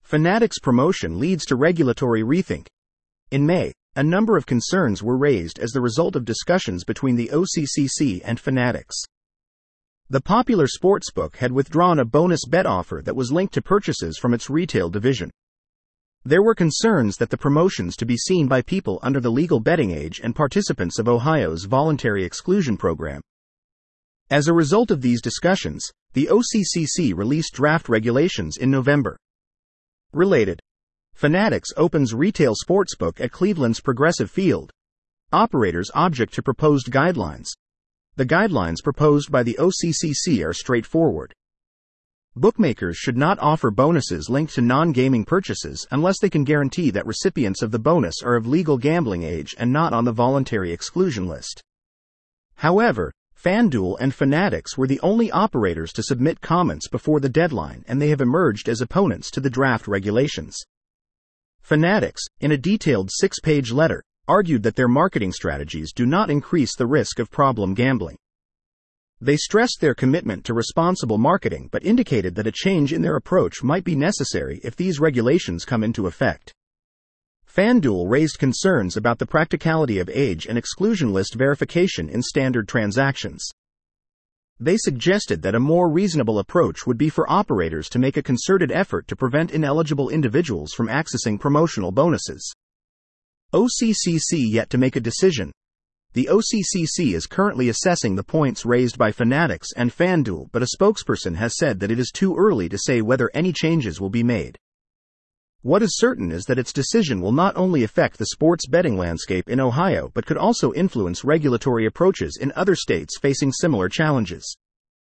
Fanatics promotion leads to regulatory rethink. In May, a number of concerns were raised as the result of discussions between the OCCC and Fanatics. The popular sportsbook had withdrawn a bonus bet offer that was linked to purchases from its retail division. There were concerns that the promotions to be seen by people under the legal betting age and participants of Ohio's voluntary exclusion program. As a result of these discussions, the OCCC released draft regulations in November. Related. Fanatics opens retail sportsbook at Cleveland's Progressive Field. Operators object to proposed guidelines. The guidelines proposed by the OCCC are straightforward. Bookmakers should not offer bonuses linked to non-gaming purchases unless they can guarantee that recipients of the bonus are of legal gambling age and not on the voluntary exclusion list. However, FanDuel and Fanatics were the only operators to submit comments before the deadline, and they have emerged as opponents to the draft regulations. Fanatics, in a detailed 6-page letter, argued that their marketing strategies do not increase the risk of problem gambling. They stressed their commitment to responsible marketing but indicated that a change in their approach might be necessary if these regulations come into effect. FanDuel raised concerns about the practicality of age and exclusion list verification in standard transactions. They suggested that a more reasonable approach would be for operators to make a concerted effort to prevent ineligible individuals from accessing promotional bonuses. OCCC yet to make a decision. The OCCC is currently assessing the points raised by Fanatics and FanDuel, but a spokesperson has said that it is too early to say whether any changes will be made. What is certain is that its decision will not only affect the sports betting landscape in Ohio but could also influence regulatory approaches in other states facing similar challenges.